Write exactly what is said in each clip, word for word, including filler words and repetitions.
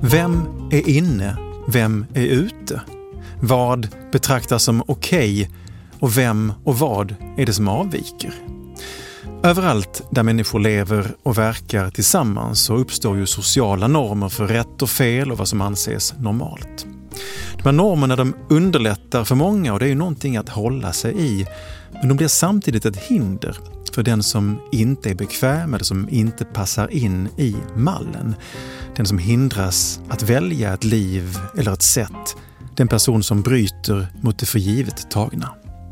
Vem är inne? Vem är ute? Vad betraktas som okej och vem och vad är det som avviker? Överallt där människor lever och verkar tillsammans så uppstår ju sociala normer för rätt och fel och vad som anses normalt. De här normerna de underlättar för många och det är ju någonting att hålla sig i. Men de blir samtidigt ett hinder för den som inte är bekväm eller som inte passar in i mallen. Den som hindras att välja ett liv eller ett sätt. Den person som bryter mot det för givet tagna.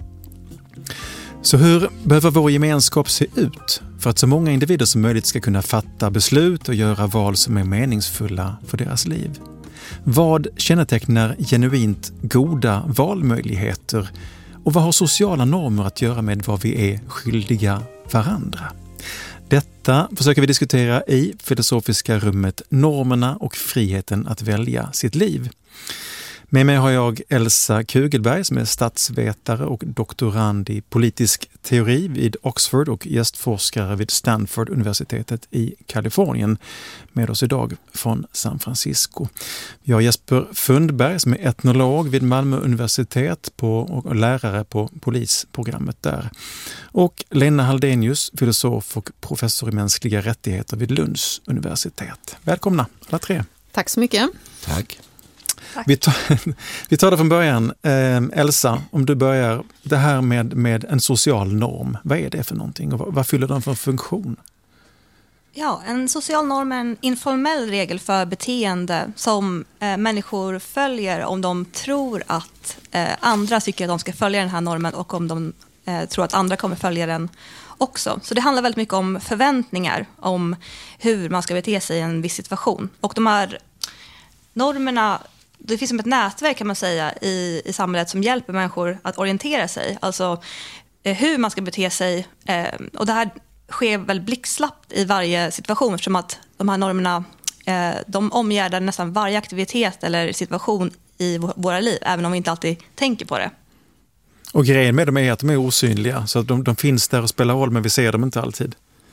Så hur behöver vår gemenskap se ut för att så många individer som möjligt ska kunna fatta beslut och göra val som är meningsfulla för deras liv? Vad kännetecknar genuint goda valmöjligheter och vad har sociala normer att göra med vad vi är skyldiga varandra? Detta försöker vi diskutera i filosofiska rummet Normerna och friheten att välja sitt liv. Med mig har jag Elsa Kugelberg som är statsvetare och doktorand i politisk teori vid Oxford och gästforskare vid Stanford-universitetet i Kalifornien. Med oss idag från San Francisco. Vi har Jesper Fundberg som är etnolog vid Malmö universitet på, och lärare på polisprogrammet där. Och Lena Haldenius, filosof och professor i mänskliga rättigheter vid Lunds universitet. Välkomna alla tre. Tack så mycket. Tack. Vi tar, vi tar det från början. Eh, Elsa, om du börjar. Det här med, med en social norm. Vad är det för någonting och vad, vad fyller den för funktion? Ja, en social norm är en informell regel för beteende som eh, människor följer om de tror att eh, andra tycker att de ska följa den här normen och om de eh, tror att andra kommer följa den också. Så det handlar väldigt mycket om förväntningar om hur man ska bete sig i en viss situation. Och de här normerna, det finns som ett nätverk kan man säga i, i samhället som hjälper människor att orientera sig. Alltså eh, hur man ska bete sig. Eh, och det här sker väl blixtsnabbt i varje situation eftersom att de här normerna eh, de omgärdar nästan varje aktivitet eller situation i v- våra liv. Även om vi inte alltid tänker på det. Och grejen med dem är att de är osynliga. Så att de, de finns där och spelar roll men vi ser dem inte alltid.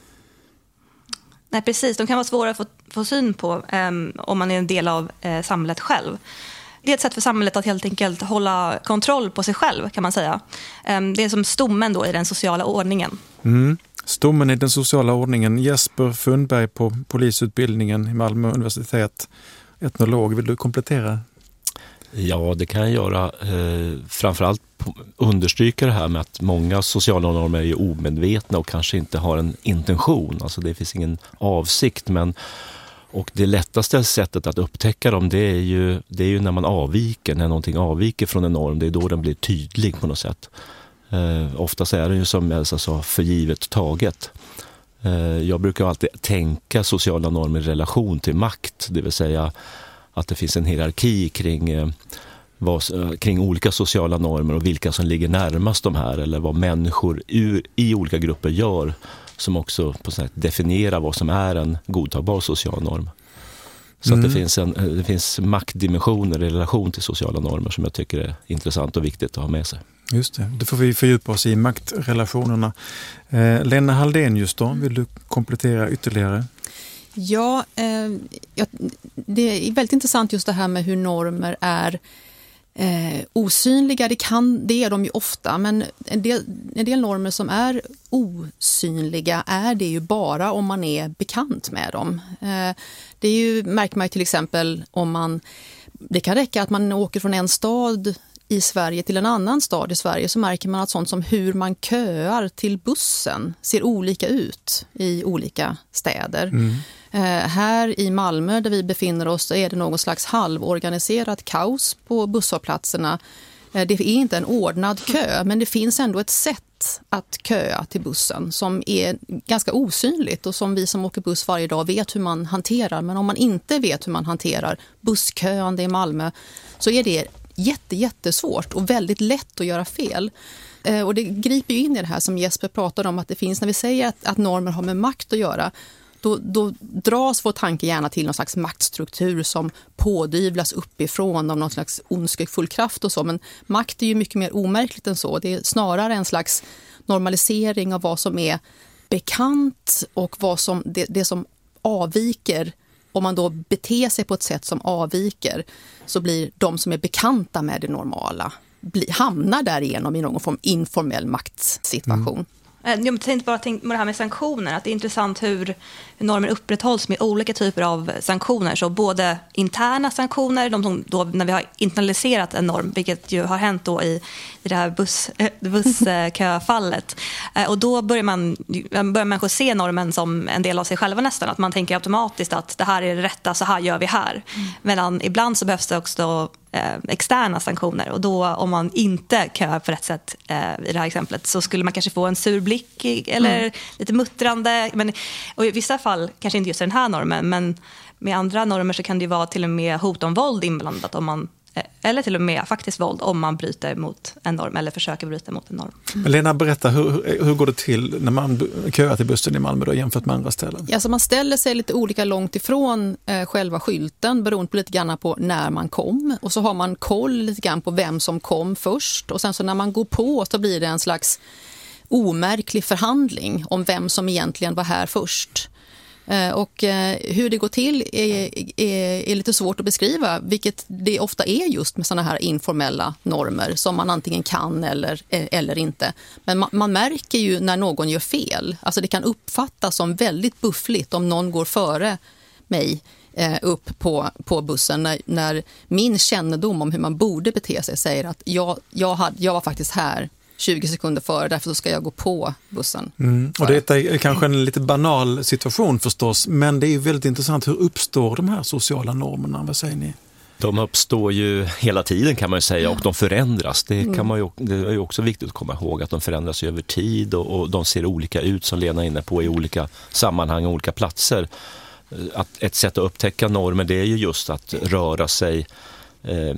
Nej, precis. De kan vara svåra att få, få syn på eh, om man är en del av eh, samhället själv. Det är ett sätt för samhället att helt enkelt hålla kontroll på sig själv kan man säga. Eh, det är som stommen då i den sociala ordningen. Mm. Stommen i den sociala ordningen. Jesper Fundberg på polisutbildningen i Malmö universitet. Etnolog, vill du komplettera? Ja, det kan jag göra. Eh, framförallt understryka det här med att många sociala normer är omedvetna och kanske inte har en intention. Alltså det finns ingen avsikt, men och det lättaste sättet att upptäcka dem det är ju, det är ju när man avviker, när någonting avviker från en norm. Det är då den blir tydlig på något sätt. Eh, oftast är det ju som Elsa sa förgivet taget. Eh, jag brukar alltid tänka sociala normer i relation till makt, det vill säga att det finns en hierarki kring, eh, vad, kring olika sociala normer och vilka som ligger närmast de här eller vad människor ur, i olika grupper gör som också på sätt definierar vad som är en godtagbar social norm. Så mm. att det finns, en, det finns maktdimensioner i relation till sociala normer som jag tycker är intressant och viktigt att ha med sig. Just det, det får vi fördjupa oss i maktrelationerna. Eh, Lena Haldenius då, vill du komplettera ytterligare? Ja, eh, ja, det är väldigt intressant just det här med hur normer är eh, osynliga. Det, kan, det är de ju ofta, men en del, en del normer som är osynliga är det ju bara om man är bekant med dem. Eh, det är ju, märker man ju till exempel om man, det kan räcka att man åker från en stad i Sverige till en annan stad i Sverige så märker man att sånt som hur man köar till bussen ser olika ut i olika städer. Mm. Eh, här i Malmö där vi befinner oss är det någon slags halvorganiserat kaos på busshållplatserna. Eh, det är inte en ordnad kö men det finns ändå ett sätt att köa till bussen som är ganska osynligt och som vi som åker buss varje dag vet hur man hanterar. Men om man inte vet hur man hanterar bussköande i Malmö så är det jätte, jättesvårt och väldigt lätt att göra fel. Eh, och det griper ju in i det här som Jesper pratade om att det finns när vi säger att, att normer har med makt att göra. Då, då dras vår tanke gärna till någon slags maktstruktur som pådyvlas uppifrån av någon slags ondskefull kraft och så. Men makt är ju mycket mer omärkligt än så. Det är snarare en slags normalisering av vad som är bekant och vad som, det, det som avviker om man då beter sig på ett sätt som avviker, så blir de som är bekanta med det normala bli, hamnar därigenom i någon form informell maktsituation. Mm. Jag tänkte bara tänka på det här med sanktioner, att det är intressant hur normer upprätthålls med olika typer av sanktioner. Så både interna sanktioner, de som då, när vi har internaliserat en norm, vilket ju har hänt då i, i det här buss, bussköfallet. Och då börjar man börjar människor se normen som en del av sig själva nästan. Att man tänker automatiskt att det här är det rätta, så här gör vi här. Mm. Medan ibland så behövs det också externa sanktioner, och då om man inte köar på rätt sätt eh, i det här exemplet, så skulle man kanske få en sur blick eller mm. lite muttrande, men, och i vissa fall kanske inte just den här normen, men med andra normer så kan det ju vara till och med hot om våld inblandat, om man, eh, eller till och med faktiskt våld om man bryter mot en norm eller försöker bryta mot en norm. Mm. Lena, berätta, hur, hur går det till när man köar till bussen i Malmö då, jämfört med andra ställen? Ja, så man ställer sig lite olika långt ifrån eh, själva skylten, beroende på lite grann på när man kom, och så har man koll lite grann på vem som kom först, och sen så när man går på så blir det en slags omärklig förhandling om vem som egentligen var här först. Och hur det går till är, är, är lite svårt att beskriva, vilket det ofta är just med såna här informella normer som man antingen kan eller, eller inte. Men man, man märker ju när någon gör fel. Alltså det kan uppfattas som väldigt buffligt om någon går före mig eh, upp på, på bussen när, när min kännedom om hur man borde bete sig säger att jag, jag, hade, jag var faktiskt här tjugo sekunder före, därför så ska jag gå på bussen. Mm. Och det är kanske en lite banal situation förstås, men det är ju väldigt intressant. Hur uppstår de här sociala normerna? Vad säger ni? De uppstår ju hela tiden kan man ju säga, och de förändras. Det, kan man ju, det är ju också viktigt att komma ihåg att de förändras över tid, och, och de ser olika ut, som Lena är inne på, i olika sammanhang och olika platser. Att ett sätt att upptäcka normer, det är ju just att röra sig Eh,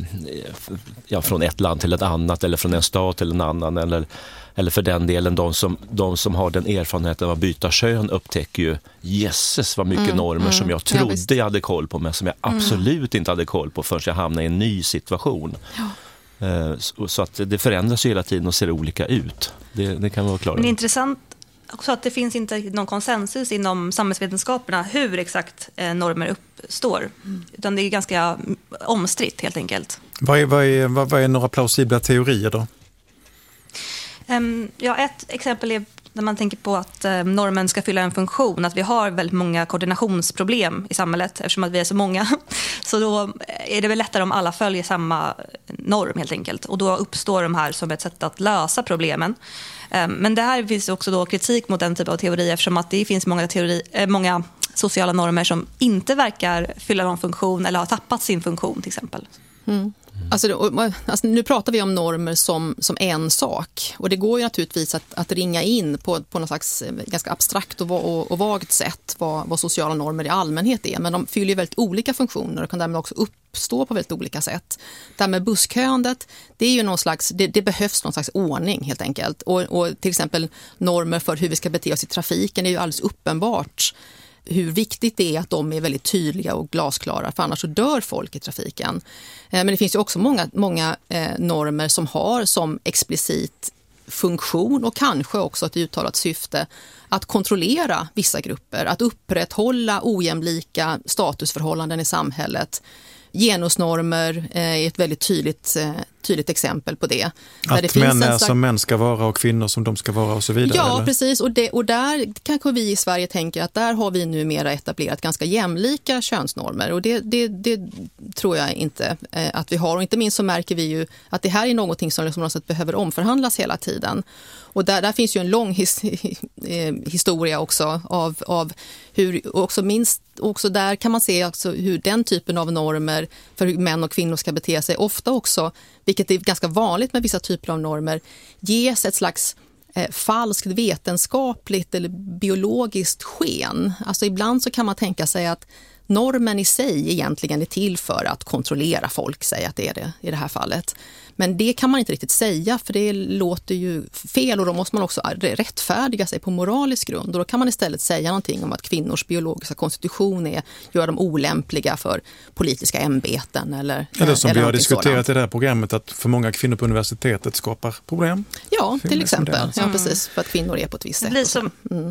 ja, från ett land till ett annat, eller från en stad till en annan, eller, eller för den delen de som, de som har den erfarenheten av att byta kön upptäcker ju Jesus vad mycket mm, normer mm, som jag trodde ja, jag hade koll på, men som jag absolut mm. inte hade koll på förrän jag hamnade i en ny situation. Ja. eh, så, så att det förändras ju hela tiden och ser olika ut. Det, det kan vara klart. Men det är intressant också att det finns inte någon konsensus inom samhällsvetenskaperna hur exakt eh, normer uppstår. Mm. Utan det är ganska omstritt helt enkelt. Vad är, vad är, vad, vad är några plausibla teorier då? Um, ja, ett exempel är när man tänker på att eh, normen ska fylla en funktion. Att vi har väldigt många koordinationsproblem i samhället eftersom att vi är så många. Så då är det väl lättare om alla följer samma norm helt enkelt. Och då uppstår de här som ett sätt att lösa problemen. Men det här finns också då kritik mot den typen av teori, eftersom att det finns många, teori, många sociala normer som inte verkar fylla någon funktion eller har tappat sin funktion till exempel. Mm. Alltså, alltså, nu pratar vi om normer som, som en sak, och det går ju naturligtvis att, att ringa in på, på något slags ganska abstrakt och, och, och vagt sätt vad, vad sociala normer i allmänhet är, men de fyller ju väldigt olika funktioner och kan därmed också uppstå på väldigt olika sätt. Det här med bussköandet, det är ju någon slags, det, det behövs någon slags ordning helt enkelt, och, och till exempel normer för hur vi ska bete oss i trafiken är ju alldeles uppenbart hur viktigt det är att de är väldigt tydliga och glasklara, för annars så dör folk i trafiken. Men det finns ju också många, många normer som har som explicit funktion och kanske också ett uttalat syfte att kontrollera vissa grupper, att upprätthålla ojämlika statusförhållanden i samhället. Genusnormer är ett väldigt tydligt, tydligt exempel på det. Att det män är slags... som män ska vara och kvinnor som de ska vara och så vidare. Ja, eller? precis. Och, det, och där kanske vi i Sverige tänker att där har vi numera etablerat ganska jämlika könsnormer. Och det, det, det tror jag inte att vi har. Och inte minst så märker vi ju att det här är någonting som liksom något sätt behöver omförhandlas hela tiden. Och där, där finns ju en lång his, historia också av, av hur, också minst, också där kan man se också hur den typen av normer för hur män och kvinnor ska bete sig ofta också, vilket är ganska vanligt med vissa typer av normer, ges ett slags eh, falskt vetenskapligt eller biologiskt sken. Alltså ibland så kan man tänka sig att normen i sig egentligen är till för att kontrollera folk, säga att det är det i det här fallet. Men det kan man inte riktigt säga, för det låter ju fel, och då måste man också rättfärdiga sig på moralisk grund. Och då kan man istället säga någonting om att kvinnors biologiska konstitution är, gör dem olämpliga för politiska ämbeten. Eller, eller som eller vi har diskuterat sådant. I det här programmet, att för många kvinnor på universitetet skapar problem. Ja, till exempel. Det, ja, precis, för att kvinnor är på ett visst sätt. Det blir som... Mm.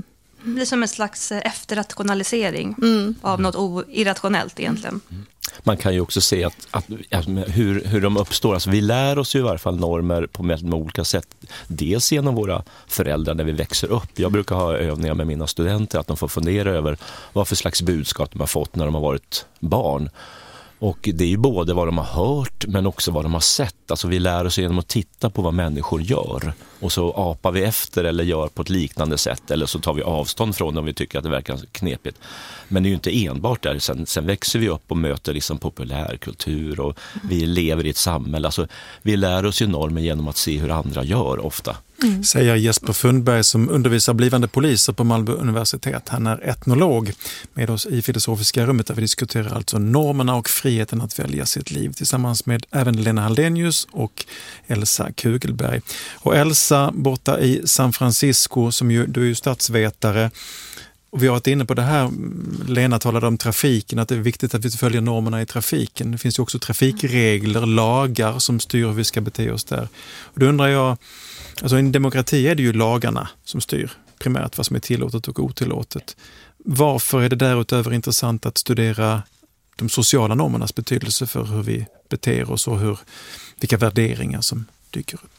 Det blir som en slags efterrationalisering Mm. av något o- irrationellt egentligen. Mm. Man kan ju också se att, att, att hur, hur de uppstår. Alltså vi lär oss ju i varje fall normer på med olika sätt. Dels genom våra föräldrar när vi växer upp. Jag brukar ha övningar med mina studenter att de får fundera över vad för slags budskap de har fått när de har varit barn. Och det är ju både vad de har hört men också vad de har sett. Alltså vi lär oss genom att titta på vad människor gör. Och så apar vi efter eller gör på ett liknande sätt. Eller så tar vi avstånd från det om vi tycker att det verkar knepigt. Men det är ju inte enbart där. Sen, sen växer vi upp och möter liksom populärkultur. Och vi lever i ett samhälle. Alltså vi lär oss ju normer genom att se hur andra gör ofta. Mm. Säger Jesper Fundberg som undervisar blivande poliser på Malmö universitet. Han är etnolog med oss i filosofiska rummet där vi diskuterar alltså normerna och friheten att välja sitt liv tillsammans med även Lena Haldenius och Elsa Kugelberg. Och Elsa borta i San Francisco, som ju, du är ju statsvetare. Och vi har varit inne på det här, Lena talade om trafiken, att det är viktigt att vi följer normerna i trafiken. Det finns ju också trafikregler, lagar som styr hur vi ska bete oss där. Och då undrar jag, alltså i en demokrati är det ju lagarna som styr primärt vad som är tillåtet och otillåtet. Varför är det därutöver intressant att studera de sociala normernas betydelse för hur vi beter oss och hur, vilka värderingar som dyker upp?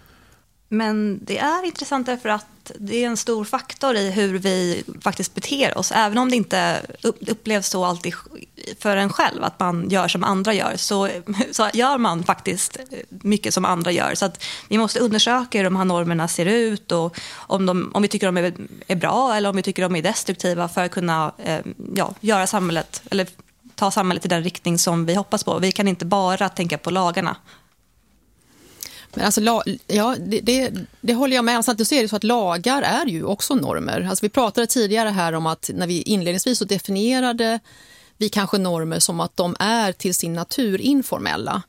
Men det är intressant därför att det är en stor faktor i hur vi faktiskt beter oss. Även om det inte upplevs så alltid för en själv att man gör som andra gör, så, så gör man faktiskt mycket som andra gör. Så att vi måste undersöka hur de här normerna ser ut och om, de, om vi tycker de är, är bra eller om vi tycker de är destruktiva för att kunna eh, ja, göra samhället eller ta samhället i den riktning som vi hoppas på. Vi kan inte bara tänka på lagarna. Men alltså, ja, det, det, det håller jag med om. Samtidigt så är det så att lagar är ju också normer. Alltså vi pratade tidigare här om att när vi inledningsvis så definierade vi kanske normer som att de är till sin natur informella.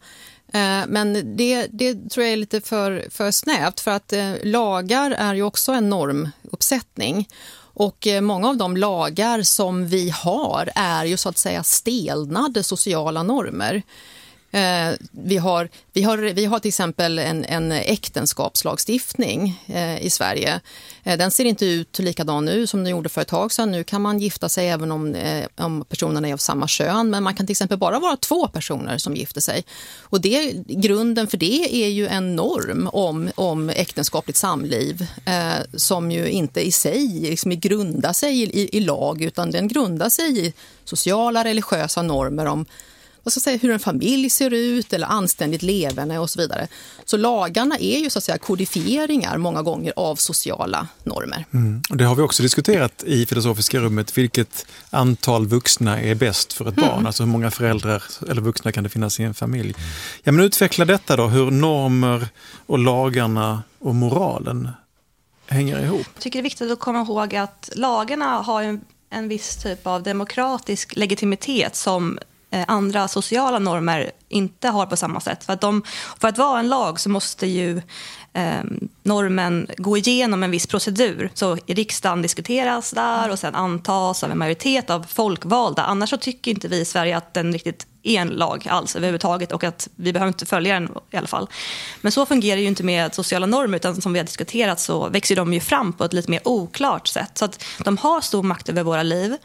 Men det, det tror jag är lite för, för snävt, för att lagar är ju också en normuppsättning. Och många av de lagar som vi har är ju så att säga stelnade sociala normer. Eh, vi, har, vi, har, vi har till exempel en, en äktenskapslagstiftning eh, i Sverige. Eh, den ser inte ut likadan nu som den gjorde för ett tag sedan. Nu kan man gifta sig även om, eh, om personerna är av samma kön. Men man kan till exempel bara vara två personer som gifter sig. Och det, grunden för det är ju en norm om, om äktenskapligt samliv. Eh, som ju inte i sig liksom grundar sig i, i, i lag, utan den grundar sig i sociala, religiösa normer om vad ska jag säga, hur en familj ser ut eller anständigt levande och så vidare. Så lagarna är ju så att säga kodifieringar många gånger av sociala normer. Mm. Och det har vi också diskuterat i filosofiska rummet. Vilket antal vuxna är bäst för ett barn? Mm. Alltså hur många föräldrar eller vuxna kan det finnas i en familj? Ja, men utveckla detta då. Hur normer och lagarna och moralen hänger ihop. Jag tycker det är viktigt att komma ihåg att lagarna har en, en viss typ av demokratisk legitimitet som andra sociala normer inte har på samma sätt. För att, de, för att vara en lag så måste ju eh, normen gå igenom en viss procedur. Så i riksdagen diskuteras där och sen antas av en majoritet av folkvalda. Annars så tycker inte vi i Sverige att den riktigt är en lag alls överhuvudtaget och att vi behöver inte följa den i alla fall. Men så fungerar ju inte med sociala normer, utan som vi har diskuterat så växer de ju fram på ett lite mer oklart sätt. Så att de har stor makt över våra liv.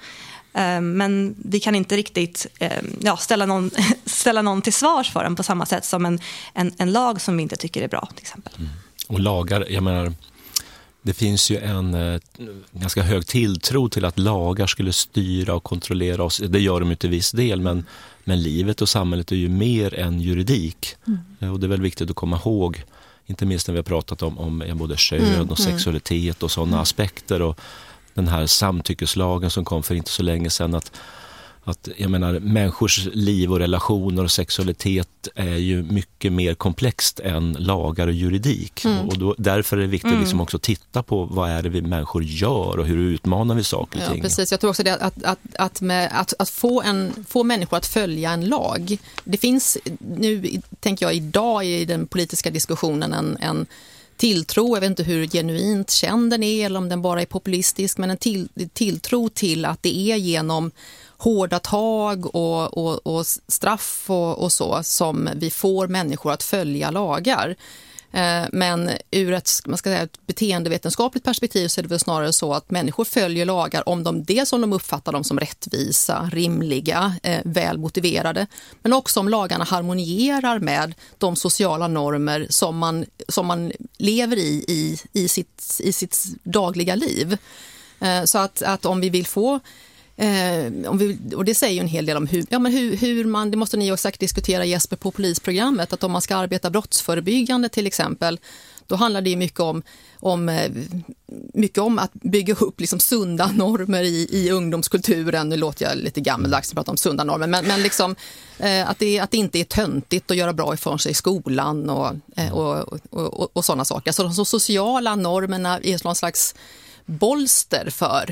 Men vi kan inte riktigt ja, ställa, någon, ställa någon till svars för den på samma sätt som en, en, en lag som vi inte tycker är bra till exempel. Mm. Och lagar, jag menar, det finns ju en eh, ganska hög tilltro till att lagar skulle styra och kontrollera oss. Det gör de ju till viss del, men, men livet och samhället är ju mer än juridik. Mm. Och det är väl viktigt att komma ihåg, inte minst när vi har pratat om, om både kön mm. och sexualitet och sådana mm. aspekter och den här samtyckeslagen som kom för inte så länge sedan, att, att jag menar, människors liv och relationer och sexualitet är ju mycket mer komplext än lagar och juridik. Mm. Och då, därför är det viktigt mm. liksom också att titta på vad är det vi människor gör och hur utmanar vi saker och ja, ting. Precis, jag tror också det att, att, att, med, att, att få, en, få människor att följa en lag. Det finns nu, tänker jag, idag i den politiska diskussionen en, en tilltro, jag vet inte hur genuint känd den är eller om den bara är populistisk, men en till, tilltro till att det är genom hårda tag och, och, och straff och, och så som vi får människor att följa lagar. Men ur ett, man ska säga, ett beteendevetenskapligt perspektiv så är det väl snarare så att människor följer lagar om de, dels om de uppfattar dem som rättvisa, rimliga, eh, välmotiverade, men också om lagarna harmonierar med de sociala normer som man, som man lever i i, i, sitt, i sitt dagliga liv. Eh, så att, att om vi vill få Eh, om vi, och det säger ju en hel del om hur, ja, men hur, hur man, det måste ni också säkert diskutera, Jesper, på polisprogrammet, att om man ska arbeta brottsförebyggande till exempel, då handlar det ju mycket om, om, mycket om att bygga upp liksom sunda normer i, i ungdomskulturen. Nu låter jag lite gammaldags att prata om sunda normer, men, men liksom, eh, att, det, att det inte är töntigt att göra bra ifrån sig i skolan och, eh, och, och, och, och sådana saker. Så de sociala normerna är någon slags bolster för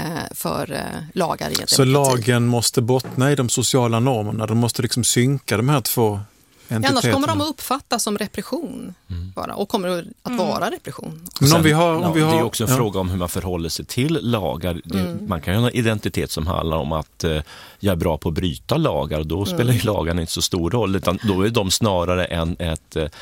för lagar. I så lagen måste bottna i de sociala normerna, de måste liksom synka de här två entiteterna. Annars kommer de att uppfattas som repression mm. bara, och kommer att vara mm. repression. Men om vi har, om ja, vi har, det är också en ja. fråga om hur man förhåller sig till lagar. Det, mm. Man kan ju ha en identitet som handlar om att eh, jag är bra på att bryta lagar, och då spelar ju lagarna inte så stor roll, utan då är de snarare en, ett eh,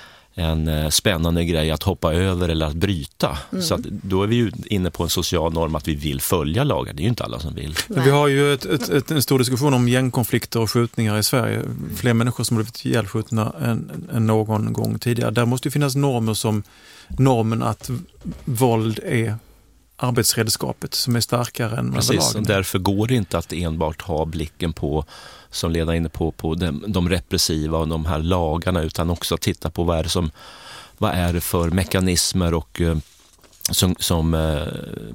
en spännande grej att hoppa över eller att bryta. Mm. Så att då är vi ju inne på en social norm att vi vill följa lagar. Det är ju inte alla som vill. Nej. Vi har ju ett, ett, ett, en stor diskussion om gängkonflikter och skjutningar i Sverige. Fler människor som har blivit ihjälskjutna än, än någon gång tidigare. Där måste ju finnas normer som normen att våld är arbetsredskapet som är starkare än Precis, lagen. Och därför går det inte att enbart ha blicken på, som leder inne på, på de, de repressiva och de här lagarna, utan också titta på vad är det, som, vad är det för mekanismer och eh, som, som eh,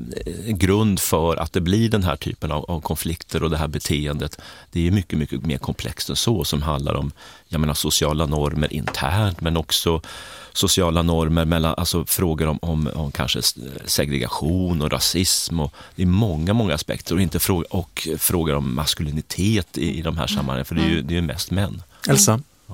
grund för att det blir den här typen av, av konflikter och det här beteendet. Det är mycket, mycket mer komplext än så, som handlar om, jag menar, sociala normer internt, men också sociala normer mellan, alltså frågor om, om, om kanske segregation och rasism, och det är många, många aspekter, och inte fråga, och frågor om maskulinitet i, i de här sammanhangen, för det är ju, det är ju mest män. Elsa? Ja.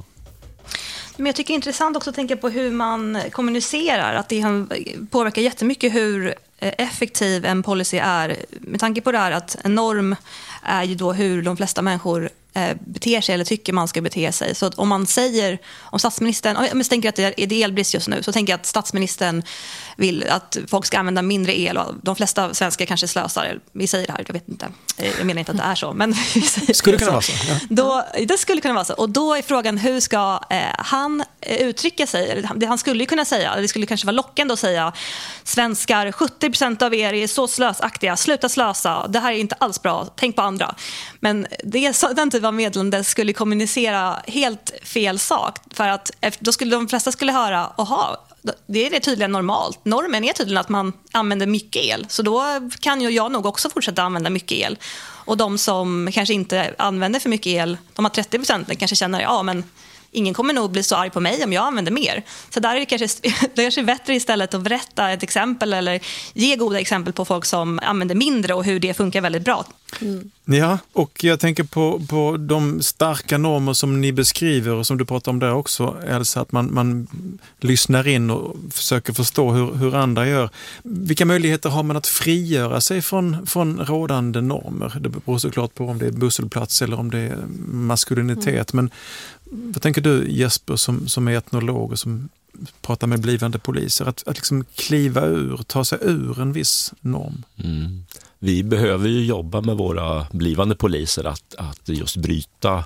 Men jag tycker det är intressant också att tänka på hur man kommunicerar, att det påverkar jättemycket hur effektiv en policy är, med tanke på det här att en norm är ju då hur de flesta människor beter sig eller tycker man ska bete sig. Så att om man säger, om statsministern, om jag tänker att det är elbrist just nu, så tänker jag att statsministern vill att folk ska använda mindre el, och de flesta svenskar kanske slösar. Vi säger det här, jag vet inte. Jag menar inte att det är så, men vi säger skulle det kunna så. vara så. Ja. Då, det skulle kunna vara så. Och då är frågan, hur ska eh, han uttrycka sig? Det han skulle kunna säga, det skulle kanske vara lockande att säga, svenskar, sjuttio procent av er är så slösaktiga, sluta slösa, det här är inte alls bra, tänk på andra. Men det är så, den typen av meddelande skulle kommunicera helt fel sak, för att då skulle de flesta skulle höra, aha, det är det tydligen normalt. Normen är tydligen att man använder mycket el, så då kan ju jag nog också fortsätta använda mycket el. Och de som kanske inte använder för mycket el, de har trettio procent, kanske känner, ja men ingen kommer nog bli så arg på mig om jag använder mer. Så där är det kanske, det kanske är bättre istället att berätta ett exempel eller ge goda exempel på folk som använder mindre och hur det funkar väldigt bra. Mm. Ja, och jag tänker på, på de starka normer som ni beskriver och som du pratar om där också, Elsa, att man, man lyssnar in och försöker förstå hur, hur andra gör. Vilka möjligheter har man att frigöra sig från, från rådande normer? Det beror såklart på om det är busselplats eller om det är maskulinitet, mm. men vad tänker du, Jesper, som, som är etnolog och som pratar med blivande poliser, att, att liksom kliva ur, ta sig ur en viss norm? Mm. Vi behöver ju jobba med våra blivande poliser att, att just bryta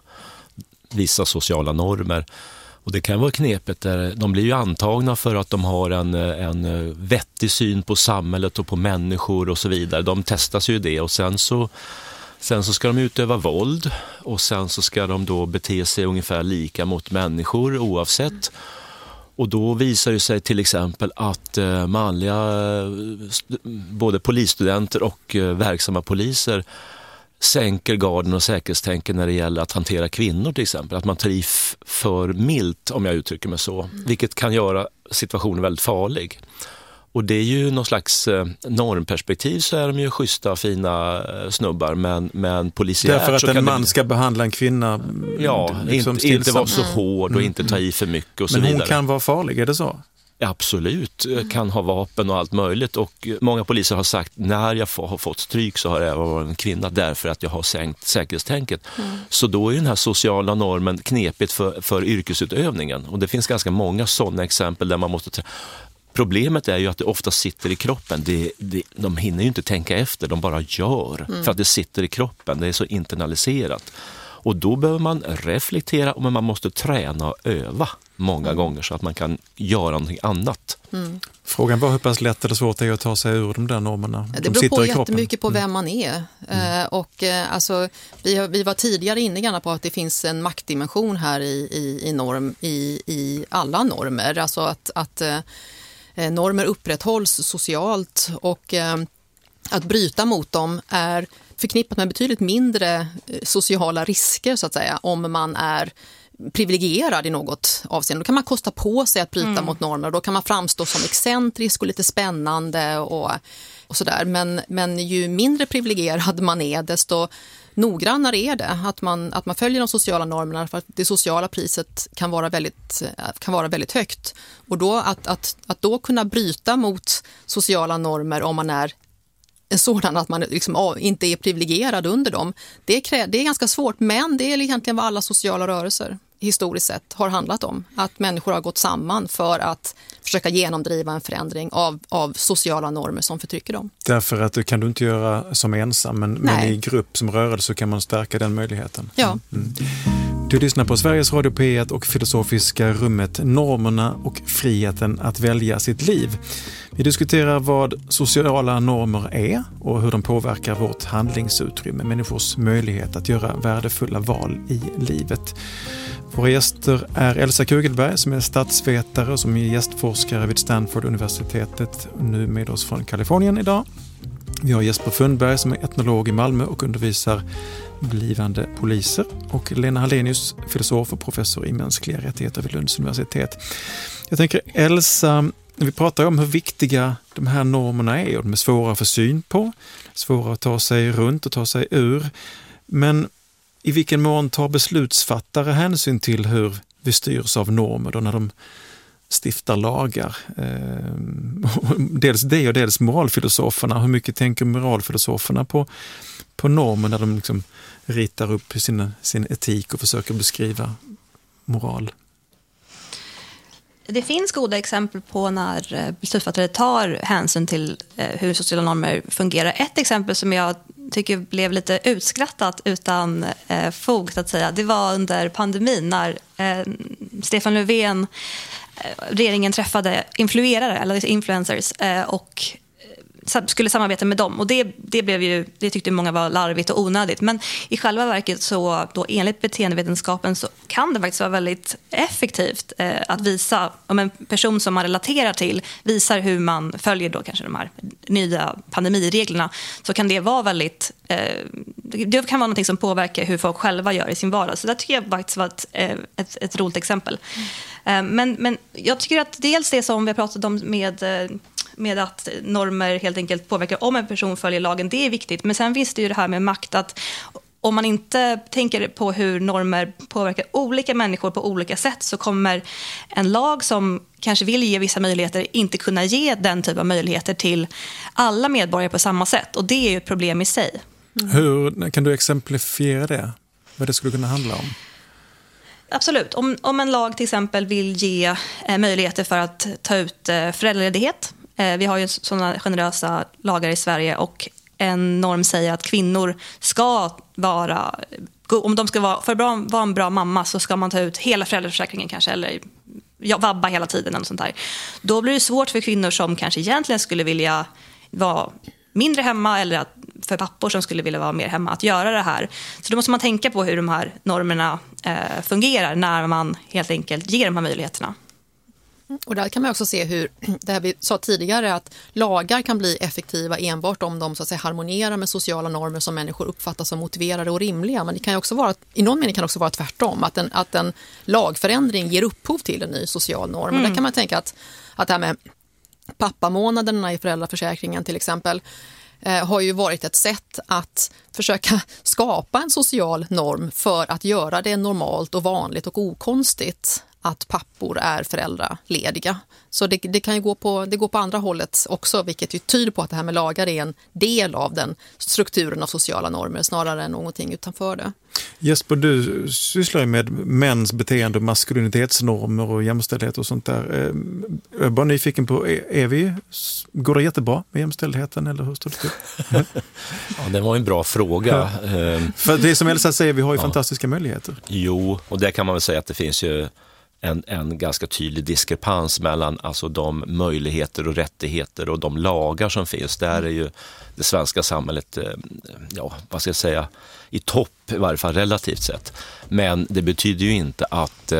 vissa sociala normer. Och det kan vara knepet där de blir ju antagna för att de har en, en vettig syn på samhället och på människor och så vidare. De testas ju det, och sen så Sen så ska de utöva våld, och sen så ska de då bete sig ungefär lika mot människor oavsett. Och då visar det sig till exempel att eh, manliga både polisstudenter och eh, verksamma poliser sänker garden och säkerhetstänker när det gäller att hantera kvinnor till exempel. Att man tar i f- för milt, om jag uttrycker mig så. Mm. Vilket kan göra situationen väldigt farlig. Och det är ju någon slags eh, normperspektiv, så är de ju schyssta, fina eh, snubbar, men, men polisiärt... Därför att så en kan man det, ska behandla en kvinna... Ja, liksom inte, inte vara så hård och mm. inte ta i för mycket och så men vidare. Men hon kan vara farlig, är det så? absolut kan ha vapen och allt möjligt. Och många poliser har sagt när jag har fått stryk så har jag varit en kvinna därför att jag har sänkt säkerhetstänket. Mm. Så då är den här sociala normen knepigt för, för yrkesutövningen. Och det finns ganska många sådana exempel där man måste... Problemet är ju att det ofta sitter i kroppen. Det, det, de hinner ju inte tänka efter, de bara gör. Mm. För att det sitter i kroppen, det är så internaliserat. Och då behöver man reflektera, men man måste träna och öva många mm. gånger så att man kan göra någonting annat. Mm. Frågan var hur pass lätt eller svårt det är att ta sig ur de där normerna. Det de beror på i jättemycket på vem man är. Mm. Uh, och uh, alltså, vi, vi var tidigare inne gärna på att det finns en maktdimension här i, i, i, norm, i, i alla normer. Alltså att, att uh, normer upprätthålls socialt och uh, att bryta mot dem är förknippat med betydligt mindre sociala risker så att säga om man är privilegierad i något avseende. Då kan man kosta på sig att bryta mm. mot normer och då kan man framstå som excentrisk och lite spännande och, och sådär. Men, men ju mindre privilegierad man är desto noggrannare är det att man, att man följer de sociala normerna för att det sociala priset kan vara väldigt, kan vara väldigt högt. Och då att, att, att då kunna bryta mot sociala normer om man är en sådan att man liksom inte är privilegierad under dem, det är, krä- det är ganska svårt, men det är egentligen vad alla sociala rörelser historiskt sett har handlat om. Att människor har gått samman för att försöka genomdriva en förändring av, av sociala normer som förtrycker dem. Därför att det kan du inte göra som ensam, men, men i grupp som rörelse så kan man stärka den möjligheten. Ja. Mm. Du lyssnar på Sveriges Radio P ett och Filosofiska rummet, normerna och friheten att välja sitt liv. Vi diskuterar vad sociala normer är och hur de påverkar vårt handlingsutrymme, människors möjlighet att göra värdefulla val i livet. Våra gäster är Elsa Kugelberg som är statsvetare och som är gästforskare vid Stanford-universitetet, nu med oss från Kalifornien idag. Vi har Jesper Fundberg som är etnolog i Malmö och undervisar blivande poliser, och Lena Hallenius, filosof och professor i mänskliga rättigheter vid Lunds universitet. Jag tänker, Elsa, vi pratar om hur viktiga de här normerna är och de är svåra att få syn på, svåra att ta sig runt och ta sig ur. Men i vilken mån tar beslutsfattare hänsyn till hur vi styrs av normer då när de stiftar lagar? Eh, dels det och dels moralfilosoferna. Hur mycket tänker moralfilosoferna på, på normer när de liksom ritar upp sin, sin etik och försöker beskriva moral? Det finns goda exempel på när beslutsfattare tar hänsyn till hur sociala normer fungerar. Ett exempel som jag tycker blev lite utskrattat utan eh, fog så att säga, det var under pandemin när eh, Stefan Löfven, eh, regeringen träffade influerare eller influencers eh, och skulle samarbeta med dem, och det, det, blev ju, det tyckte många var larvigt och onödigt, men i själva verket så då enligt beteendevetenskapen så kan det faktiskt vara väldigt effektivt eh, att visa, om en person som man relaterar till visar hur man följer då kanske de här nya pandemireglerna, så kan det vara väldigt eh, det kan vara något som påverkar hur folk själva gör i sin vardag, så det tycker jag faktiskt var ett, ett, ett roligt exempel. Mm. Eh, men, men jag tycker att dels det som vi har pratat om med eh, med att normer helt enkelt påverkar om en person följer lagen, det är viktigt. Men sen finns det ju det här med makt, att om man inte tänker på hur normer påverkar olika människor på olika sätt, så kommer en lag som kanske vill ge vissa möjligheter inte kunna ge den typ av möjligheter till alla medborgare på samma sätt. Och det är ju ett problem i sig. Mm. Hur kan du exemplifiera det? Vad det skulle kunna handla om? Absolut. Om, om en lag till exempel vill ge eh, möjligheter för att ta ut eh, föräldraledighet. Eh, vi har ju sådana generösa lagar i Sverige, och en norm säger att kvinnor ska vara, om de ska vara, för att vara en bra mamma så ska man ta ut hela föräldraförsäkringen kanske, eller ja, vabba hela tiden eller sånt där. Då blir det svårt för kvinnor som kanske egentligen skulle vilja vara mindre hemma, eller att för pappor som skulle vilja vara mer hemma, att göra det här. Så då måste man tänka på hur de här normerna eh, fungerar när man helt enkelt ger de här möjligheterna. Och där kan man också se hur, det här vi sa tidigare, att lagar kan bli effektiva enbart om de så att säga harmonierar med sociala normer som människor uppfattar som motiverade och rimliga. Men det kan ju också vara, i någon mening kan det också vara tvärtom, att en, att en lagförändring ger upphov till en ny social norm. Mm. Och där kan man tänka att, att det här med pappamånaderna i föräldraförsäkringen till exempel eh, har ju varit ett sätt att försöka skapa en social norm för att göra det normalt och vanligt och okonstigt att pappor är föräldralediga. Så det, det kan ju gå på, det går på andra hållet också, vilket ju tyder på att det här med lagar är en del av den strukturen av sociala normer snarare än någonting utanför det. Jesper, du sysslar ju med mäns beteende, maskulinitetsnormer och jämställdhet och sånt där. Jag är bara nyfiken på, är vi, går det jättebra med jämställdheten eller hur står det till? Ja, det var en bra fråga. Ja. För det som Elsa säger, vi har ju ja. fantastiska möjligheter. Jo, och det kan man väl säga att det finns ju en, en ganska tydlig diskrepans mellan alltså de möjligheter och rättigheter och de lagar som finns. Där är ju det svenska samhället, ja, vad ska jag säga, i topp i varje fall relativt sett. Men det betyder ju inte att,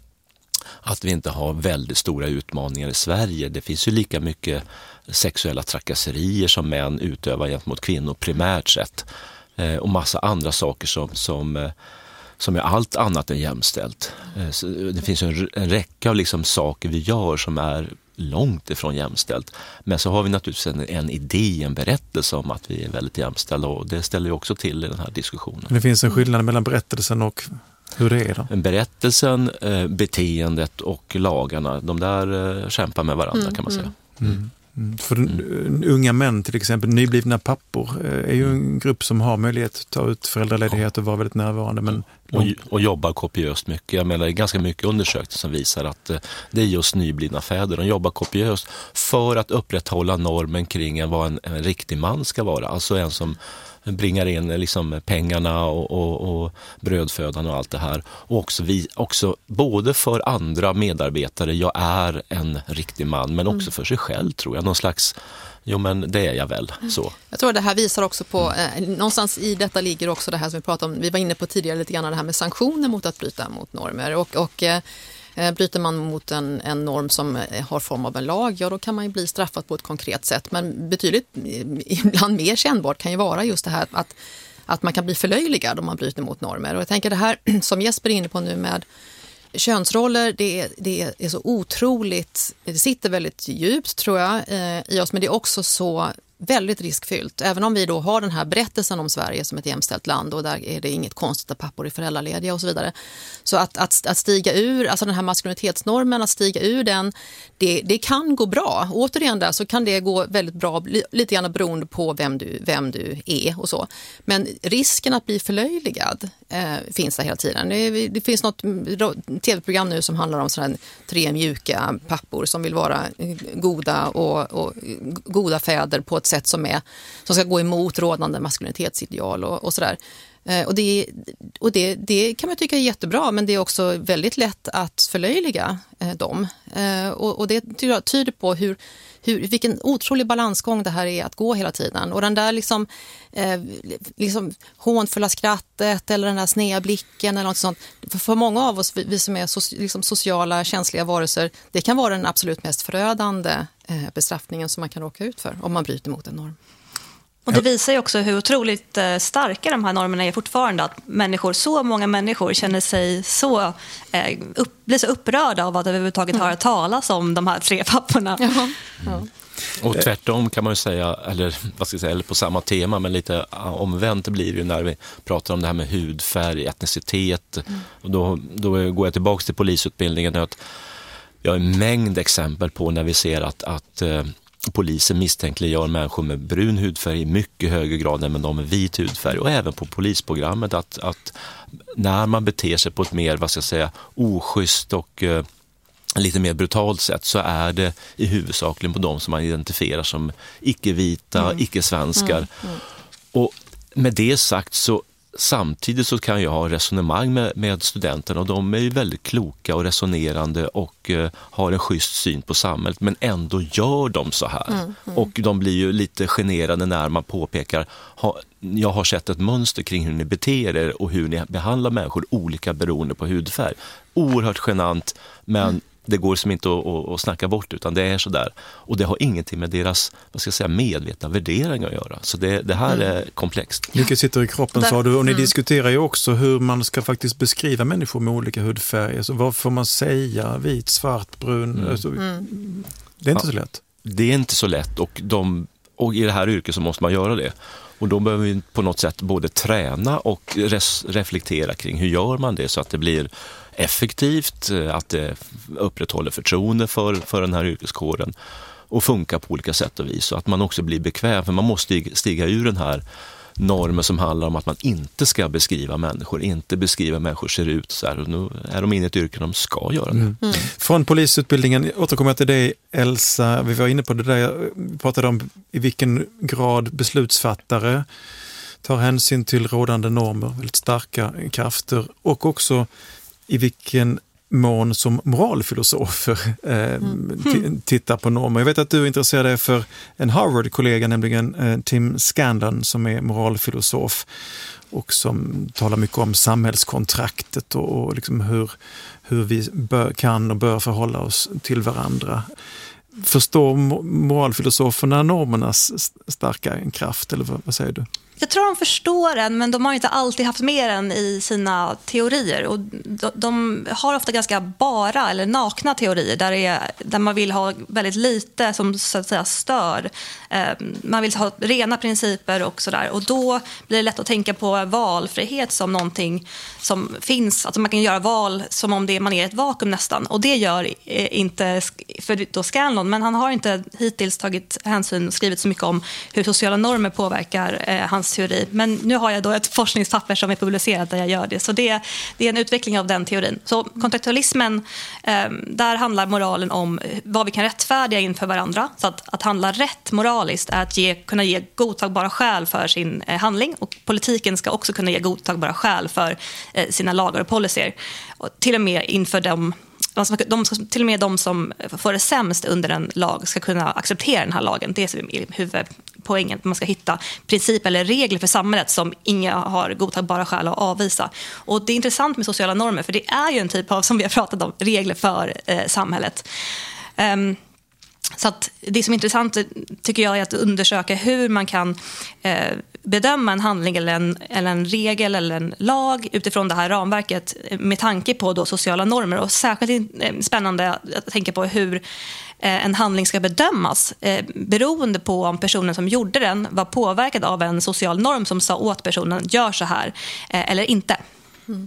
att vi inte har väldigt stora utmaningar i Sverige. Det finns ju lika mycket sexuella trakasserier som män utövar gentemot kvinnor primärt sett. Och massa andra saker som, som, som är allt annat än jämställt. Så det finns en, en räcka av liksom saker vi gör som är långt ifrån jämställt. Men så har vi naturligtvis en, en idé, en berättelse om att vi är väldigt jämställda och det ställer ju också till i den här diskussionen. Det finns en skillnad mellan berättelsen och hur det är då? Berättelsen, beteendet och lagarna, de där kämpar med varandra mm, kan man säga. Mm. Mm. För mm. unga män till exempel, nyblivna pappor är ju en grupp som har möjlighet att ta ut föräldraledighet och vara väldigt närvarande. Men och, och jobbar kopiöst mycket. Jag menar, det är ganska mycket undersökningar som visar att det är just nyblivna fäder. De jobbar kopiöst för att upprätthålla normen kring vad en, en riktig man ska vara. Alltså en som bringar in liksom pengarna och, och, och brödfödan och allt det här. Och också, vi, också både för andra medarbetare, jag är en riktig man, men också för sig själv tror jag. Någon slags, jo men det är jag väl. Så. Jag tror att det här visar också på, eh, någonstans i detta ligger också det här som vi pratade om, vi var inne på tidigare lite grann det här med sanktioner mot att bryta mot normer. Och, och eh, bryter man mot en, en norm som har form av en lag, ja då kan man ju bli straffad på ett konkret sätt. Men betydligt, ibland mer kännbart kan ju vara just det här att, att man kan bli förlöjligad om man bryter mot normer. Och jag tänker det här som Jesper är inne på nu med könsroller, det är, det är så otroligt, det sitter väldigt djupt tror jag eh, i oss, men det är också så väldigt riskfyllt. Även om vi då har den här berättelsen om Sverige som ett jämställt land och där är det inget konstigt att pappor är föräldralediga och så vidare. Så att, att, att stiga ur, alltså den här maskulinitetsnormen, att stiga ur den, det, det kan gå bra. Återigen där så kan det gå väldigt bra, lite grann beroende på vem du, vem du är och så. Men risken att bli förlöjligad eh, finns där hela tiden. Det, det finns något tv-program nu som handlar om sådana tre mjuka pappor som vill vara goda och, och goda fäder på ett sätt som, är, som ska gå emot rådande maskulinitetsideal och, och sådär. Eh, och det, och det, det kan man tycka är jättebra, men det är också väldigt lätt att förlöjliga eh, dem. Eh, och, och det tyder på hur, hur, vilken otrolig balansgång det här är att gå hela tiden. Och den där liksom, eh, liksom hånfulla skrattet eller den där sneda blicken eller något sånt. För, för många av oss, vi, vi som är so, liksom sociala, känsliga varelser, det kan vara den absolut mest förödande eh, bestraffningen som man kan råka ut för om man bryter mot en norm. Och det visar ju också hur otroligt starka de här normerna är fortfarande. Att människor, så många människor känner sig så, eh, upp, blir så upprörda av att överhuvudtaget höra talas om de här tre papporna. Ja. Ja. Och tvärtom kan man ju säga, eller vad ska jag säga, eller på samma tema, men lite omvänt blir det ju när vi pratar om det här med hudfärg, etnicitet. Mm. Och då, då går jag tillbaka till polisutbildningen. Att jag har en mängd exempel på när vi ser att, att polisen misstänkliggör människor med brun hudfärg i mycket högre grad än med de med vit hudfärg. Och även på polisprogrammet att, att när man beter sig på ett mer, vad ska jag säga, oschysst och uh, lite mer brutalt sätt, så är det i huvudsakligen på de som man identifierar som icke-vita, mm. icke-svenskar. Mm. Mm. Och med det sagt så samtidigt så kan jag ha resonemang med, med studenterna och de är ju väldigt kloka och resonerande och uh, har en schysst syn på samhället, men ändå gör de så här. Mm, mm. Och de blir ju lite generade när man påpekar ha, jag har sett ett mönster kring hur ni beter er och hur ni behandlar människor olika beroende på hudfärg. Oerhört genant, men mm. det går som inte att, att, att snacka bort, utan det är så där. Och det har ingenting med deras, vad ska jag säga, medvetna värderingar att göra. Så det, det här mm. är komplext. Mycket sitter i kroppen, sa du. Och ni mm. diskuterar ju också hur man ska faktiskt beskriva människor med olika hudfärger. Så vad får man säga? Vit, svart, brun? Mm. Alltså, mm. det är inte ja, så lätt. Det är inte så lätt och de och i det här yrket så måste man göra det. Och då behöver vi på något sätt både träna och res- reflektera kring hur gör man det så att det blir effektivt, att det upprätthåller förtroende för, för den här yrkeskåren och funkar på olika sätt och vis. Så att man också blir bekväm, för man måste stiga ur den här normer som handlar om att man inte ska beskriva människor, inte beskriva människor ser ut så här. Och nu är de inne i ett yrke de ska göra det. Mm. Mm. Från polisutbildningen återkommer jag till dig, Elsa. Vi var inne på det där, vi pratade om i vilken grad beslutsfattare tar hänsyn till rådande normer, väldigt starka krafter, och också i vilken mån som moralfilosofer eh, mm. t- tittar på normer. Jag vet att du är intresserad dig för en Harvard-kollega, nämligen eh, Tim Scanlon, som är moralfilosof och som talar mycket om samhällskontraktet och, och liksom hur, hur vi bör, kan och bör förhålla oss till varandra. Förstår moralfilosoferna normernas starka kraft, eller vad, vad säger du? Jag tror de förstår den, men de har inte alltid haft med den i sina teorier. Och de, de har ofta ganska bara eller nakna teorier där, det är, där man vill ha väldigt lite som så att säga stör. Eh, man vill ha rena principer och sådär. Och då blir det lätt att tänka på valfrihet som någonting som finns. Alltså man kan göra val som om det man är i ett vakuum nästan. Och det gör eh, inte för då Scanlon, men han har inte hittills tagit hänsyn och skrivit så mycket om hur sociala normer påverkar eh, hans teori. Men nu har jag då ett forskningspapper som är publicerat där jag gör det. Så det, det är en utveckling av den teorin. Så kontraktualismen, eh, där handlar moralen om vad vi kan rättfärdiga inför varandra. Så att, att handla rätt moraliskt är att ge, kunna ge godtagbara skäl för sin eh, handling. Och politiken ska också kunna ge godtagbara skäl för eh, sina lagar och policyer. Och till och med inför dem De, till och med de som får det sämst under en lag ska kunna acceptera den här lagen. Det är huvudpoängen. Man ska hitta principer eller regler för samhället som inga har godtagbara skäl att avvisa. Och det är intressant med sociala normer, för det är ju en typ av, som vi har pratat om, regler för eh, samhället. Um, så att det som är intressant tycker jag är att undersöka hur man kan eh, bedöma en handling eller en, eller en regel eller en lag utifrån det här ramverket med tanke på då sociala normer. Och särskilt spännande att tänka på hur eh, en handling ska bedömas eh, beroende på om personen som gjorde den var påverkad av en social norm som sa åt personen gör så här eh, eller inte. Mm.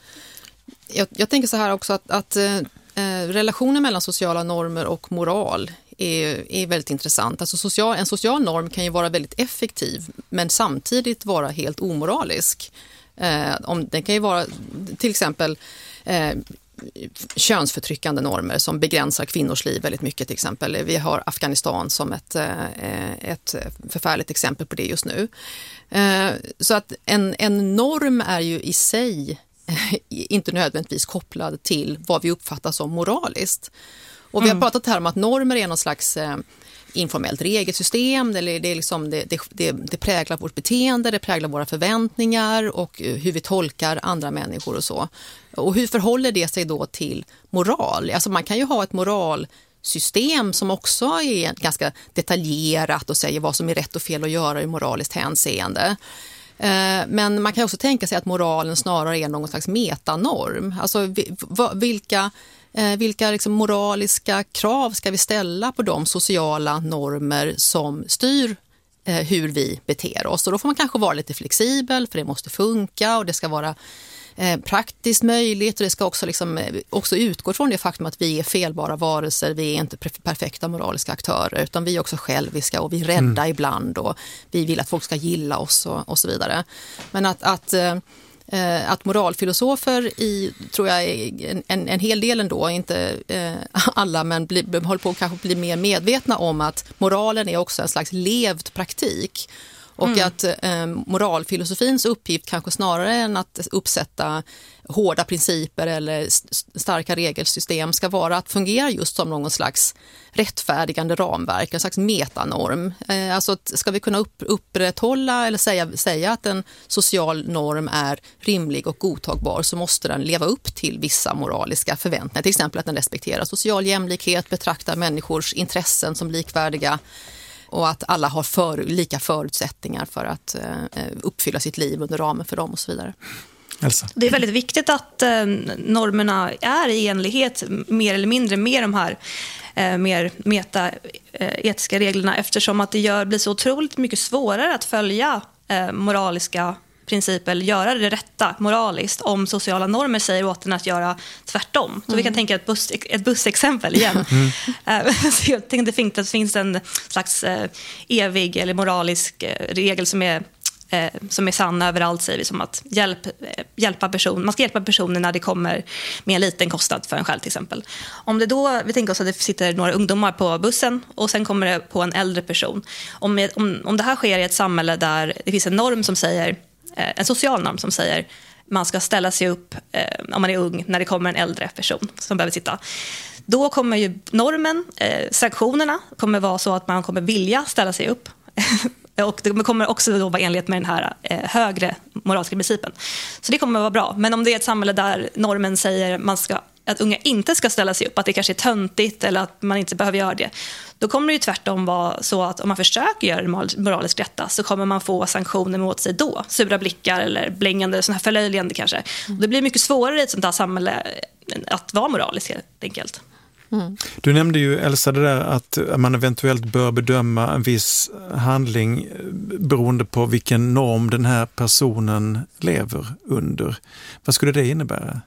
Jag, jag tänker så här också att, att eh, relationen mellan sociala normer och moral är, är väldigt intressant. Alltså social, en social norm kan ju vara väldigt effektiv men samtidigt vara helt omoralisk. Eh, om, den kan ju vara till exempel eh, könsförtryckande normer som begränsar kvinnors liv väldigt mycket till exempel. Vi har Afghanistan som ett, eh, ett förfärligt exempel på det just nu. Eh, så att en, en norm är ju i sig inte nödvändigtvis kopplad till vad vi uppfattar som moraliskt. Och vi har pratat här om att normer är någon slags eh, informellt regelsystem. Det, det, är liksom, det, det, det, det präglar vårt beteende, det präglar våra förväntningar och eh, hur vi tolkar andra människor och så. Och hur förhåller det sig då till moral? Alltså man kan ju ha ett moralsystem som också är ganska detaljerat och säger vad som är rätt och fel att göra i moraliskt hänseende. Men man kan också tänka sig att moralen snarare är någon slags metanorm. Alltså vilka, vilka liksom moraliska krav ska vi ställa på de sociala normer som styr hur vi beter oss? Och då får man kanske vara lite flexibel, för det måste funka och det ska vara praktiskt möjligt, och det ska också, liksom, också utgå från det faktum att vi är felbara varelser, vi är inte perfekta moraliska aktörer, utan vi är också själviska och vi är rädda mm. ibland och vi vill att folk ska gilla oss och, och så vidare. Men att, att, eh, att moralfilosofer i, tror jag, en, en, en hel del ändå, inte eh, alla, men bli, håller på att kanske bli mer medvetna om att moralen är också en slags levd praktik. Och mm. att eh, moralfilosofins uppgift kanske snarare än att uppsätta hårda principer eller st- starka regelsystem ska vara att fungera just som någon slags rättfärdigande ramverk, en slags metanorm. Eh, alltså att ska vi kunna upp, upprätthålla eller säga, säga att en social norm är rimlig och godtagbar, så måste den leva upp till vissa moraliska förväntningar. Till exempel att den respekterar social jämlikhet, betraktar människors intressen som likvärdiga, och att alla har för, lika förutsättningar för att eh, uppfylla sitt liv under ramen för dem och så vidare. Elsa. Det är väldigt viktigt att eh, normerna är i enlighet mer eller mindre med de här eh, mer meta-etiska reglerna, eftersom att det gör, blir så otroligt mycket svårare att följa eh, moraliska principer, göra det rätta moraliskt om sociala normer säger åt en att göra tvärtom. Så mm. vi kan tänka ett, buss, ett bussexempel igen. Mm. Så jag tänkte att det finns en slags eh, evig eller moralisk eh, regel som är eh, som är sann överallt, säger vi, som att hjälp, eh, hjälpa person, man ska hjälpa personer när det kommer med en liten kostnad för en själv till exempel. Om det då, vi tänker oss att det sitter några ungdomar på bussen och sen kommer det på en äldre person. Om, om, om det här sker i ett samhälle där det finns en norm som säger en social norm som säger man ska ställa sig upp eh, om man är ung när det kommer en äldre person som behöver sitta. Då kommer ju normen, eh, sanktionerna kommer vara så att man kommer vilja ställa sig upp. Och det kommer också då vara enlighet med den här eh, högre moraliska principen. Så det kommer att vara bra. Men om det är ett samhälle där normen säger man ska, att unga inte ska ställa sig upp, att det kanske är töntigt eller att man inte behöver göra det, då kommer det ju tvärtom vara så att om man försöker göra det moraliskt rätta så kommer man få sanktioner mot sig då. Sura blickar eller blängande, sådana här förlöjligande kanske. Mm. Och det blir mycket svårare i ett sånt här samhälle att vara moralisk helt enkelt. Mm. Du nämnde ju, Elsa, det där att man eventuellt bör bedöma en viss handling beroende på vilken norm den här personen lever under. Vad skulle det innebära?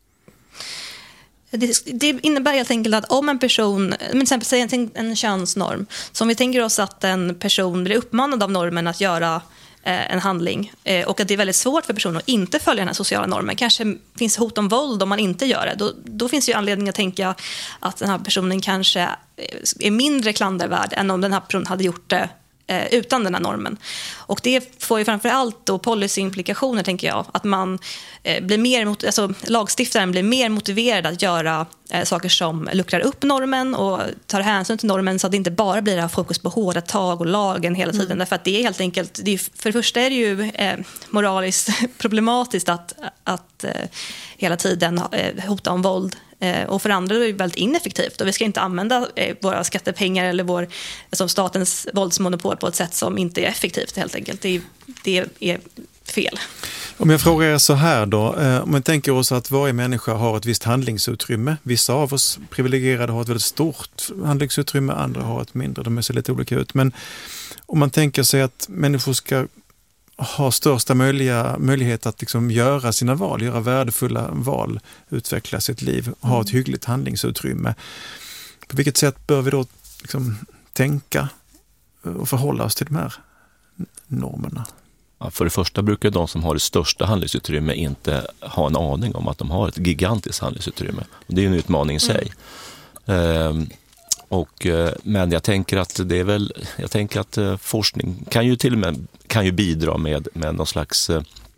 Det, det innebär helt enkelt att om en person, till exempel säg en, en könsnorm, så om vi tänker oss att en person blir uppmanad av normen att göra eh, en handling eh, och att det är väldigt svårt för personen att inte följa den här sociala normen, kanske finns hot om våld om man inte gör det, då, då finns ju anledning att tänka att den här personen kanske är mindre klandervärd än om den här personen hade gjort det utan den här normen. Och det får ju framförallt då policyimplikationer, tänker jag, att man eh, blir mer mot, alltså lagstiftaren blir mer motiverad att göra eh, saker som luckrar upp normen och tar hänsyn till normen, så att det inte bara blir det här fokus på hårda tag och lagen hela tiden. Mm. Därför att det är helt enkelt, det är, för det första är det ju eh, moraliskt problematiskt att, att eh, hela tiden eh, hota om våld. Och för andra är det väldigt ineffektivt, och vi ska inte använda våra skattepengar eller vår, alltså statens våldsmonopol på ett sätt som inte är effektivt helt enkelt. Det, det är fel. Om jag frågar er så här då, om man tänker oss att varje människa har ett visst handlingsutrymme. Vissa av oss privilegierade har ett väldigt stort handlingsutrymme, andra har ett mindre, de ser lite olika ut. Men om man tänker sig att människor ska ha största möjliga möjlighet att liksom göra sina val, göra värdefulla val, utveckla sitt liv, ha ett hyggligt handlingsutrymme. På vilket sätt bör vi då liksom tänka och förhålla oss till de här normerna? Ja, för det första brukar de som har det största handlingsutrymme inte ha en aning om att de har ett gigantiskt handlingsutrymme. Och det är en utmaning i sig. Mm. Ehm, Och, men jag tänker att det är väl, jag tänker att forskning kan ju till och med kan ju bidra med, med någon slags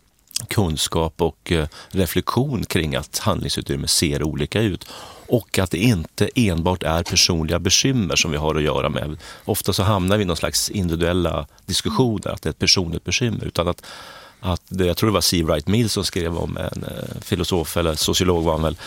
kunskap och reflektion kring att handlingsutrymme ser olika ut, och att det inte enbart är personliga bekymmer som vi har att göra med. Ofta så hamnar vi i någon slags individuella diskussioner, att det är ett personligt bekymmer, utan att Att det, jag tror det var C. Wright Mills som skrev om en filosof eller sociolog var han väl,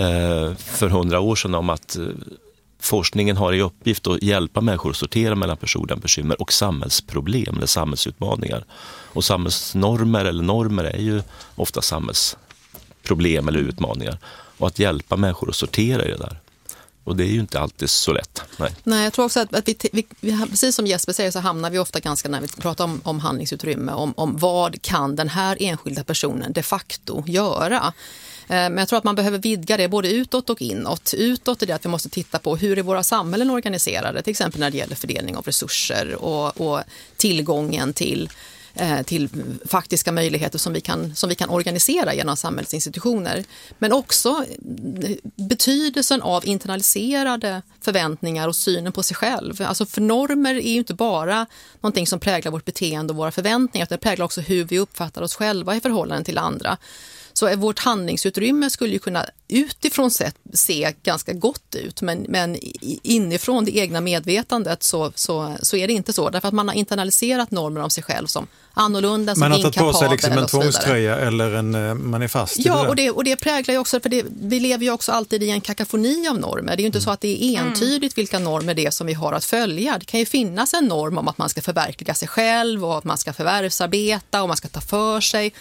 för hundra år sedan, om att forskningen har i uppgift att hjälpa människor att sortera mellan personliga bekymmer och samhällsproblem eller samhällsutmaningar. Och samhällsnormer eller normer är ju ofta samhällsproblem eller utmaningar. Och att hjälpa människor att sortera i det där. Och det är ju inte alltid så lätt. Nej, Nej jag tror också att, att vi, vi, vi, precis som Jesper säger, så hamnar vi ofta ganska, när vi pratar om, om handlingsutrymme, om, om vad kan den här enskilda personen de facto göra. Men jag tror att man behöver vidga det både utåt och inåt. Utåt är det att vi måste titta på hur är våra samhällen organiserade, till exempel när det gäller fördelning av resurser och, och tillgången till, eh, till faktiska möjligheter som vi, kan, som vi kan organisera genom samhällsinstitutioner. Men också betydelsen av internaliserade förväntningar och synen på sig själv. Alltså för normer är ju inte bara någonting som präglar vårt beteende och våra förväntningar, utan det präglar också hur vi uppfattar oss själva i förhållande till andra. Så vårt handlingsutrymme skulle ju kunna utifrån sett se ganska gott ut, men, men inifrån det egna medvetandet så, så, så är det inte så. Därför att man har internaliserat normer om sig själv som annorlunda, som man har inkapabel. tagit på sig liksom en tvångströja eller en, man är fast i ja, det där. och det, och det präglar ju också, för det, vi lever ju också alltid i en kakafoni av normer. Det är ju inte mm. så att det är entydigt vilka normer det är som vi har att följa. Det kan ju finnas en norm om att man ska förverkliga sig själv och att man ska förvärvsarbeta och man ska ta för sig.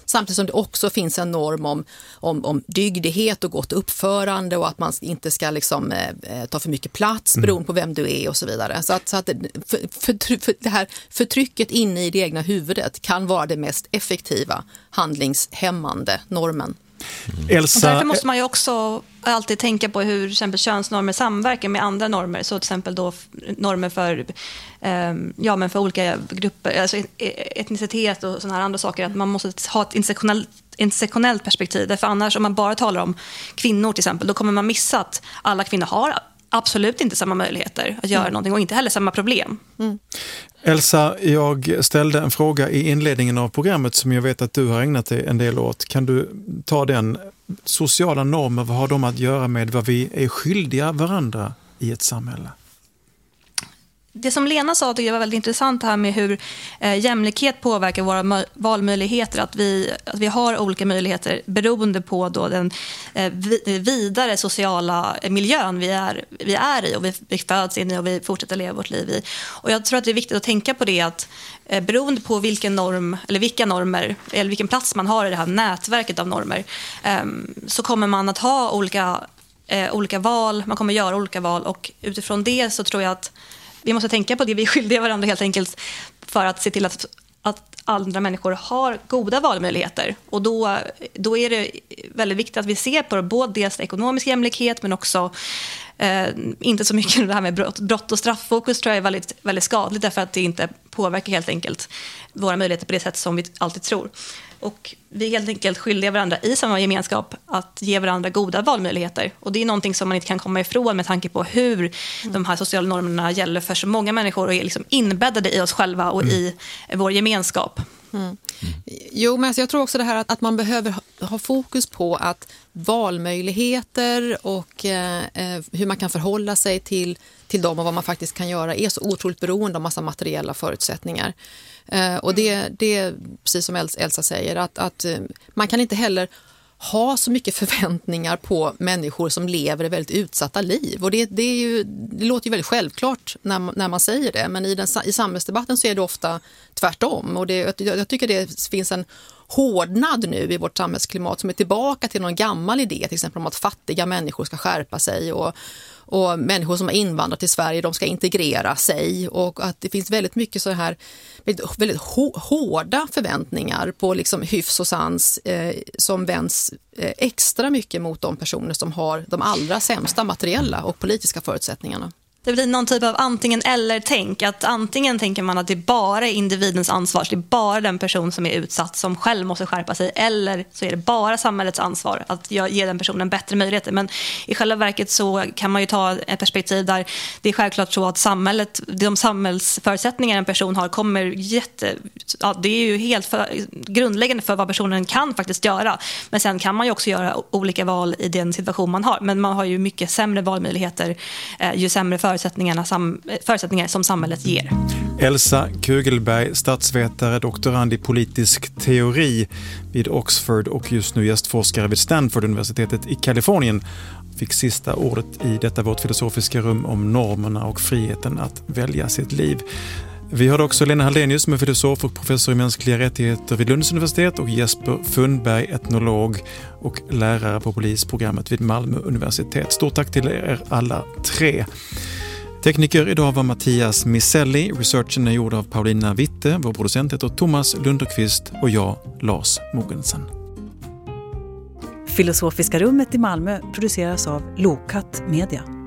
Samtidigt som det också finns en norm om, om, om dygdighet och gott uppförande och att man inte ska liksom, eh, ta för mycket plats mm. beroende på vem du är och så vidare. Så att, så att för, för, för det här förtrycket inne i det egna huvudet kan vara det mest effektiva handlingshämmande normen. Mm. Elsa, och därför måste man ju också alltid tänka på hur till exempel könsnormer samverkar med andra normer. Så till exempel då normer för, eh, ja, men för olika grupper, alltså etnicitet och sådana här andra saker. Att man måste ha ett intersektionellt, intersektionellt perspektiv. Därför annars om man bara talar om kvinnor till exempel, då kommer man missa att alla kvinnor har absolut inte samma möjligheter att göra mm. någonting och inte heller samma problem. Mm. Elsa, jag ställde en fråga i inledningen av programmet som jag vet att du har ägnat dig en del åt. Kan du ta den? Sociala normer, vad har de att göra med vad vi är skyldiga varandra i ett samhälle? Det som Lena sa tycker jag var väldigt intressant här med hur eh, jämlikhet påverkar våra mö- valmöjligheter. Att vi, att vi har olika möjligheter beroende på då den eh, vi, vidare sociala miljön vi är, vi är i och vi, vi föds in i och vi fortsätter leva vårt liv i. Och jag tror att det är viktigt att tänka på det att eh, beroende på vilken norm eller vilka normer eller vilken plats man har i det här nätverket av normer eh, så kommer man att ha olika, eh, olika val, man kommer göra olika val och utifrån det så tror jag att vi måste tänka på det vi är skyldiga varandra helt enkelt för att se till att, att andra människor har goda valmöjligheter. Och då, då är det väldigt viktigt att vi ser på både dels ekonomisk jämlikhet men också eh, inte så mycket det här med brott, brott och strafffokus tror jag är väldigt, väldigt skadligt därför att det inte påverkar helt enkelt våra möjligheter på det sätt som vi alltid tror. Och vi är helt enkelt skyldiga varandra i samma gemenskap att ge varandra goda valmöjligheter. Och det är någonting som man inte kan komma ifrån med tanke på hur mm. de här sociala normerna gäller för så många människor och är liksom inbäddade i oss själva och mm. i vår gemenskap. Mm. Mm. Jo, men alltså jag tror också det här att, att man behöver ha, ha fokus på att valmöjligheter och eh, hur man kan förhålla sig till, till dem och vad man faktiskt kan göra är så otroligt beroende av massa materiella förutsättningar. Uh, och det, det precis som Elsa säger att, att uh, man kan inte heller ha så mycket förväntningar på människor som lever i väldigt utsatta liv. Och det, det, är ju, det låter ju väldigt självklart när, när man säger det, men i, den, i samhällsdebatten så är det ofta tvärtom. Och det, jag, jag tycker det finns en hårdnad nu i vårt samhällsklimat som är tillbaka till någon gammal idé, till exempel om att fattiga människor ska skärpa sig och Och människor som har invandrat till Sverige, de ska integrera sig. Och att det finns väldigt mycket så här väldigt, väldigt hårda förväntningar på liksom hyfs och sans eh, som vänds eh, extra mycket mot de personer som har de allra sämsta materiella och politiska förutsättningarna. Det blir någon typ av antingen eller tänk. Att antingen tänker man att det är bara individens ansvar, så det är bara den person som är utsatt som själv måste skärpa sig. Eller så är det bara samhällets ansvar att ge den personen bättre möjligheter. Men i själva verket så kan man ju ta ett perspektiv där det är självklart så att samhället, de samhällsförutsättningar en person har kommer jätte... Ja, det är ju helt för, grundläggande för vad personen kan faktiskt göra. Men sen kan man ju också göra olika val i den situation man har. Men man har ju mycket sämre valmöjligheter eh, ju sämre för Förutsättningarna, sam, förutsättningar som samhället ger. Elsa Kugelberg, statsvetare, doktorand i politisk teori vid Oxford och just nu gästforskare vid Stanford-universitetet i Kalifornien, fick sista ordet i detta vårt filosofiska rum om normerna och friheten att välja sitt liv. Vi har också Lena Haldenius som är filosof och professor i mänskliga rättigheter vid Lunds universitet och Jesper Fundberg, etnolog och lärare på polisprogrammet vid Malmö universitet. Stort tack till er alla tre. Tekniker idag var Mattias Miselli, researchen är gjord av Paulina Witte, vår producent heter Thomas Lunderqvist och jag, Lars Mogensen. Filosofiska rummet i Malmö produceras av Lokat Media.